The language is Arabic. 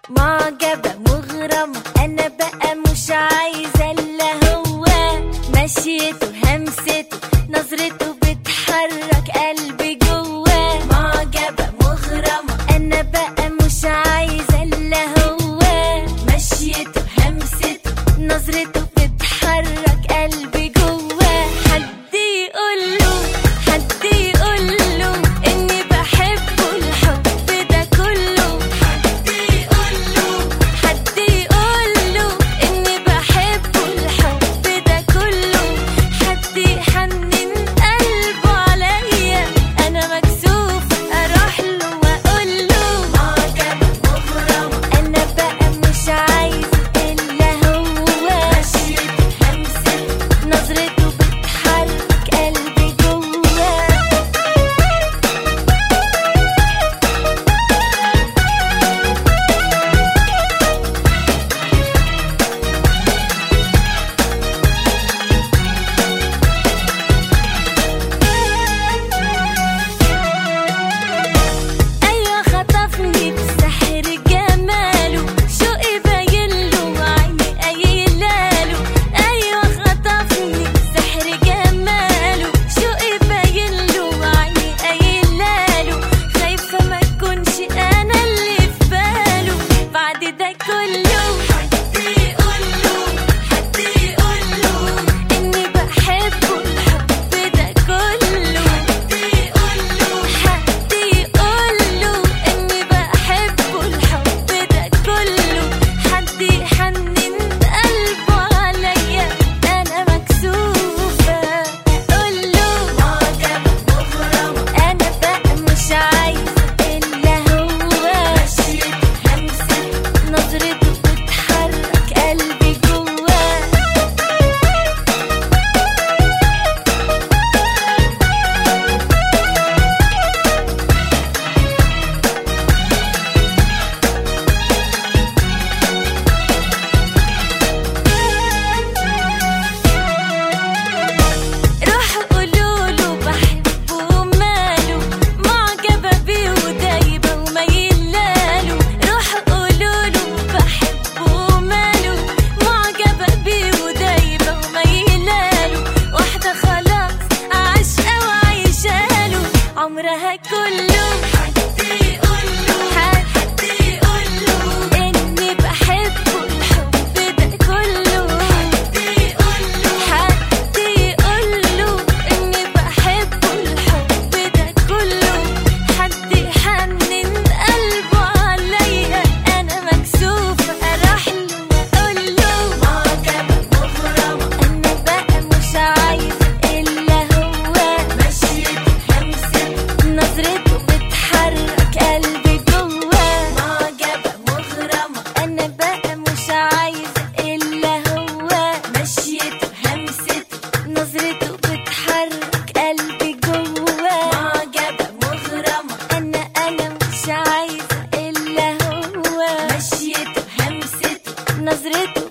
معجبة مغرمة، أنا بقى مش عايزة إلا هو. مشيته همسته نظرته بتحرك قلبي جواه. معجبة مغرمة، أنا بقى مش عايزة إلا هو. مشيته همسته نظرته بتحرك قلبي جواه. حد يقوله حد يقوله إني بحبه الحب ده كله. حد يقوله حد يقوله إني بحبه الحب ده كله. حد يحنن قلبه عليا، أنا مكسوفة أروح له وأقوله. معجبة مغرمة، أنا بقى مش عايزة إلا هو. مشيته همسته نظرته بتحرك قلبي جواه. أيوة خطفني بسحر جماله، شوقي باينله وعيني قايلاله. أيوة خطفني بسحر جماله، شوقي باينله وعيني قايلاله. خايفة ما تكونش أنا اللي في باله بعد ده كله. حد يقوله حد يقوله إني بحبه الحب ده كله. حد يقوله حد يقوله إني بحبه الحب ده كله. حد يحنن قلبه عليا، أنا مكسوفة أقوله. معجبة مغرمة، أنا بقى مش عايزة إلا هو. مشيته همسته نظرته بتحرك قلبي جواه. روحوا قولوله بحبه وماله، معجبة بيه ودايبة وميلاله. روحوا قولوله بحبه وماله، معجبة بيه ودايبة وميلاله. واحدة خلاص عاشقة وعايشاله عمرها كله. حد يقوله حد يقوله إني بحبه الحب ده كله. حد يقوله حد يقوله إني بحبه الحب ده كله. حد يحنن قلبه عليا، أنا مكسوفة أروح له وأقوله. معجبة مغرمة، أنا بقى مش عايزة إلا هو. مشيته همسته نظرته بتحرك قلبي جواه. معجبة مغرمة، أنا بقى مش عايزة إلا هو. مشيته همسته نظرته بتحرك قلبي جواه. معجبة مغرمة، أنا مش عايزة إلا هو. مشيته همسته نظرته